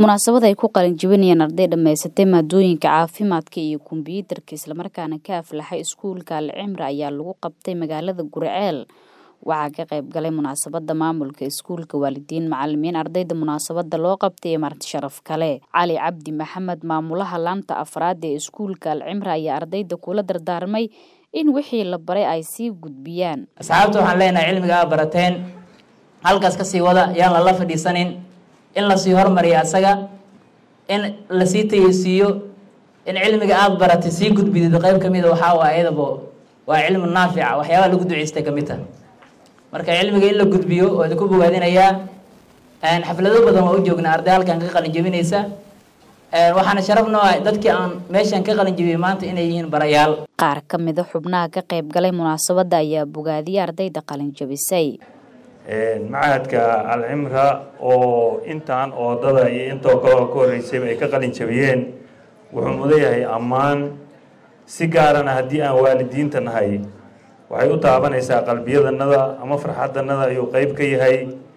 munaasabad ay ku qalin jebinayaan arday dhamaysatay maadooyinka caafimaadka iyo kombiyuutarka isla markaana ka aflaxay iskuulka Al-Cimra ayaa lagu qabtay magaalada Guriceel. waxaa ka qayb galay munaasabada maamulka iskuulka, waalidiin, macallimiin, ardayda munaasabada loo qabtay marti sharaf kale. Cali Cabdi Maxamed, maamulaha laanta afraad ee iskuulka Al-Cimra, ayaa ardayda kula dardaarmay in wixii la baray ay sii gudbiyaan. asxaabta waxaan leenahay cilmiga aad barateen halkaas ka sii wada, yaan la fadhiisanin, in la sii hormariyo asaga, in la sii tayeysiiyo, in cilmiga aad baratay sii gudbidid qayb kamid ah waxa ayadaba waa cilmi naafic ah, waxyaabo lagu duceystay kamid ah. marka cilmiga in la gudbiyo oo ku bogaadinaya xaflado badan oo u joogna arday halkan ka qalin jebinaysa. waxaana sharafno ah dadkii aan meeshan ka qalin jebiyay maanta inay yihiin barayaal. qaar ka mid ah xubnaha ka qayb galay munaasabada ayaa bogaadiyay ardayda qalin jebisay. macahadka Al-Cimra oo intaan oodada iyo intoo kale ka horeysay ay ka qalin jebiyeen wuxuu mudayahay ammaan si gaarana haddii aan waalidiinta nahay waxay u taabanaysaa qalbiyadanada ama farxadanada ayuu qayb ka yahay.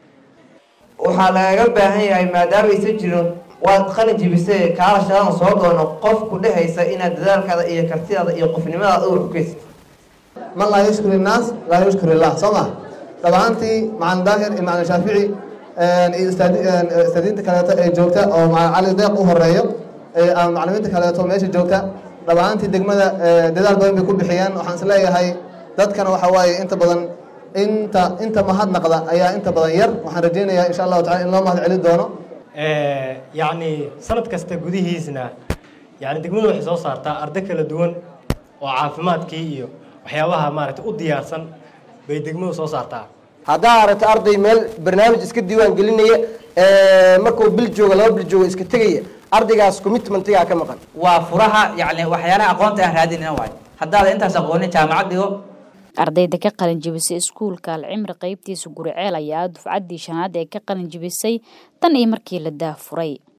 waxaa lagaga baahan yahay maadaama aysan jirin waad qalin jebisay kaala shaqada soo doono qof ku dhehaysa inaad dadaalkaada iyo kartidaada iyo qofnimadaada u xukaysid. man laa yashkuri naas laa yashkuri illah. soma dabaantii macalin daahir iyo macalin shaafici iyo istaadiinta kaleeto ee joogta oo macalin cali deeq u horeeyo macalimiinta kaleeto meesha joogta dabaantii degmada dadaal badan bay ku bixiyeen. waxaan is leeyahay dadkana waxa waaye inta badan inta mahadnaqda ayaa inta badan yar. waxaan rajaynayaa insha allahu taala in loo mahad celin doono. yacni sanad kasta gudihiisna yani degmadu waxay soo saartaa arday kala duwan oo caafimaadkii iyo waxyaabaha maaragtay u diyaarsan bay degmadu soo saartaa. haddaa aragto arday meel barnaamij iska diiwaan gelinaya markuu bil jooga 2 bil jooga iska tegaya, ardaygaas commitmentiga ka maqan. waa furaha yani waxyaalaha aqoonta aan raadinayna waay. haddaad intaas aqoonin jaamacad dhigo. ardayda ka qalin jebisay iskuulka Al-Cimra qaybtiisa Guriceel ayaa dufcaddii 5aad ee ka qalin jebisay tan iyo markii la daafuray.